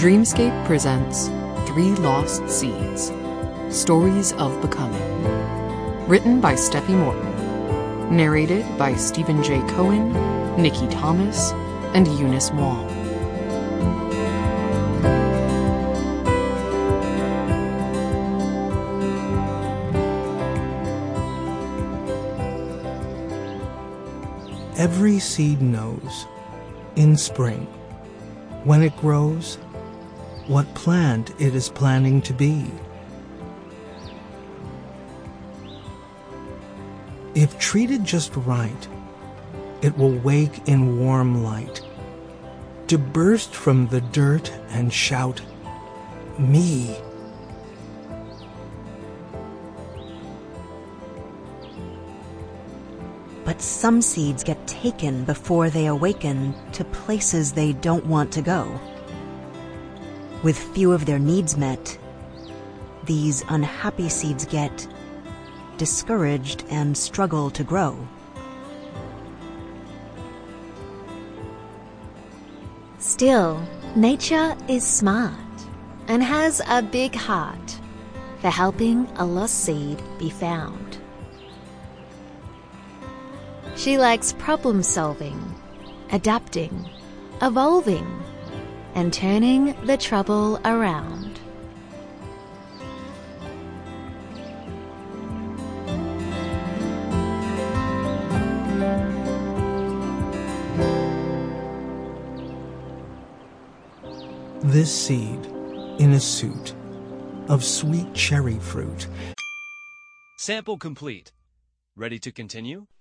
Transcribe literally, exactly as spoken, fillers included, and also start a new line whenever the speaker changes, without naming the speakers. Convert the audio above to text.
Dreamscape presents Three Lost Seeds, Stories of Becoming. Written by Steffi Morton. Narrated by Stephen J. Cohen, Nikki Thomas, and Eunice Wong.
Every seed knows, in spring, when it grows, what plant it is planning to be. If treated just right, it will wake in warm light, to burst from the dirt and shout, "Me!"
But some seeds get taken before they awaken to places they don't want to go. With few of their needs met, these unhappy seeds get discouraged and struggle to grow.
Still, nature is smart and has a big heart for helping a lost seed be found. She likes problem solving, adapting, evolving, and turning the trouble around.
This seed, in a suit of sweet cherry fruit.
Sample complete. Ready to continue?